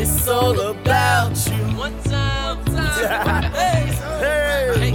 It's all about you. One time. Hey.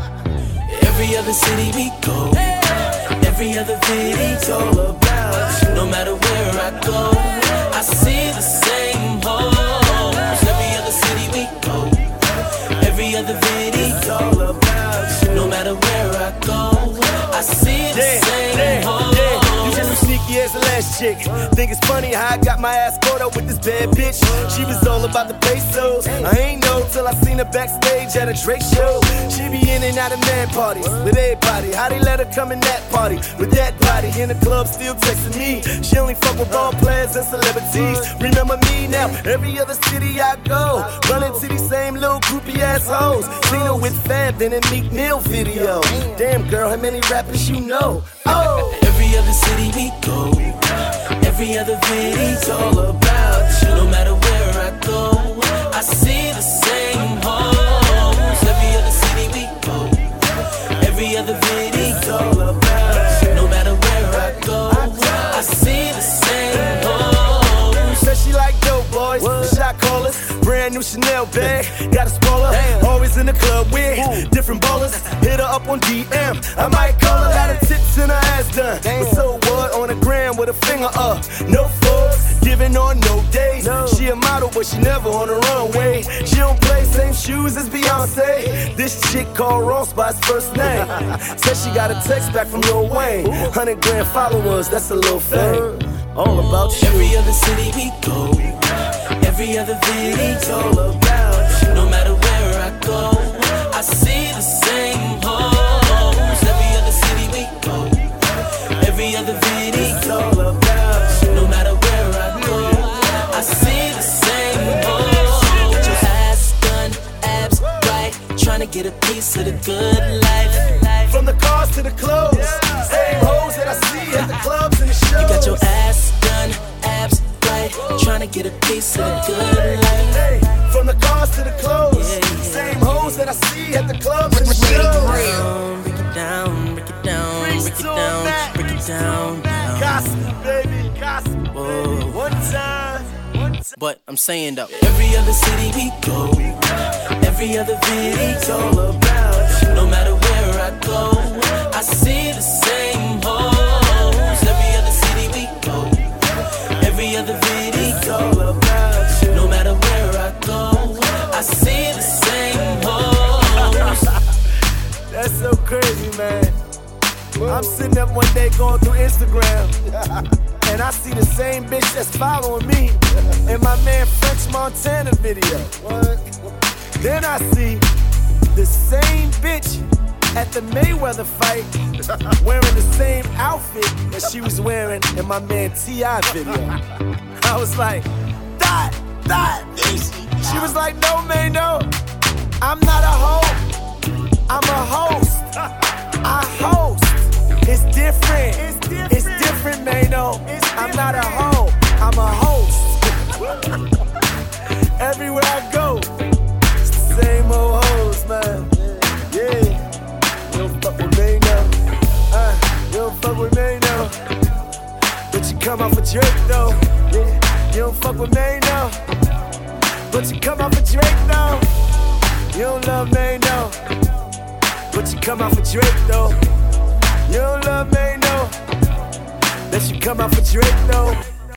Every other city we go, every other video, it's all about you. No matter where I go, I see the same hoes. Every other city we go, every other video, it's all about you. No matter where I go, I see the same hoes. You just as sneaky as the last chick. Think it's funny how I got my ass caught up with this bad bitch. She was all about the pesos. I ain't know till I seen her backstage at a Drake show. She be in and out of man parties with everybody. How they let her come in that party with that body in the club, still texting me. She only fuck with ball players and celebrities. Remember me now, every other city I go, run into these same little groupie assholes. Seen her with Fab in a Meek Mill video. Damn girl, how many rappers you know? Oh, every other city we go, every other video's all about you. No matter where I go, I see the same hoes. Every other city we go, every other video's all about you. No matter where I go, I see the same hoes. said she like dope boys, shot callers, brand new Chanel bag, got a spoiler, always in the club with different ballers. Hit her up on DM, I might call her, got her tits and her ass done. But so what, on the gram with a finger up, no fucks, giving on no days. She a model, but she never on the runway. She don't play same shoes as Beyonce. This chick called Ross by his first name. Said she got a text back from Lil Wayne. 100 grand followers, that's a little fame. All about you. Every other city we go, every other video's all about you. No matter where I go, I see the same hoes. Every other city we go, every other video's all about you. No matter where I go, I see the same hoes. Get your ass done, abs right, trying to get a piece of the good life. From the cars to the clothes, same hoes that I see at the clubs and the shows. You got your ass done, abs right, trying to get a piece of the good life. Hey, from the cars to the clothes, same hoes that I see at the clubs and the shows. Break it down, break it down, break it down, break it down. Gossip, baby, gossip. Whoa. One time. But I'm saying though, every other city we go, every other video's all about you. No matter where I go, I see the same hoes. Every other city we go, every other video's all about you. No matter where I go, I see the same hoes. That's so crazy, man. I'm sitting up one day going through Instagram, and I see the same bitch that's following me in my man French Montana video. Then I see the same bitch at the Mayweather fight wearing the same outfit that she was wearing in my man T.I. video. I was like, Dot. She was like, no, man, no. I'm not a hoe. I'm a host. I host. It's different. It's different, Mano. I'm not a hoe. I'm a host. Everywhere I go, it's the same old hoes, man. Yeah. You don't fuck with Mano. You don't fuck with Mano. But you come off a Drake, though. Yeah. You don't fuck with Mano. But you come off a Drake, though. You don't love Mano. But you come off a Drake, though. You don't love me, no. That you come out for Drake, though.